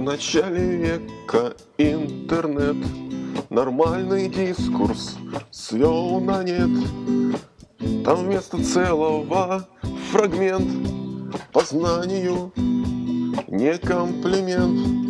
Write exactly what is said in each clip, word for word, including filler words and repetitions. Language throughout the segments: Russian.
начале века интернет нормальный дискурс свел на нет. Там вместо целого фрагмент познанию не комплимент.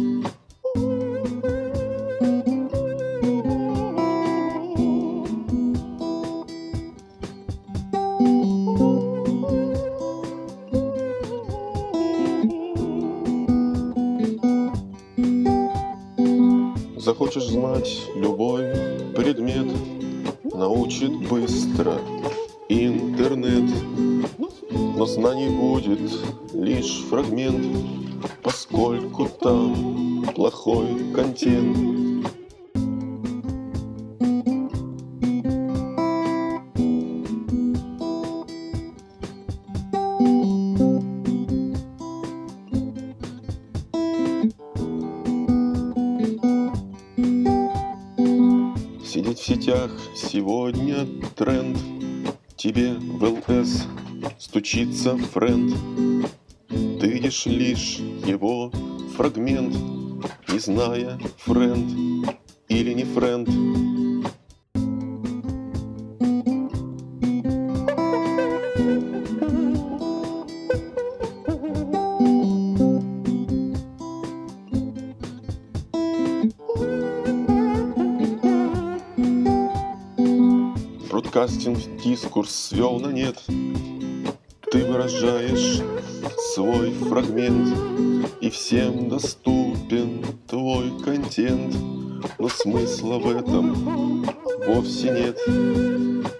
Захочешь знать любой предмет, научит быстро интернет. Но знаний будет лишь фрагмент, поскольку там плохой контент. Сидеть в сетях сегодня тренд. Тебе в ЛС стучится френд. Ты видишь лишь его фрагмент, не зная, френд или не френд. Бродкастинг дискурс свел на нет. Ты выражаешь свой фрагмент, и всем доступен твой контент, но смысла в этом вовсе нет.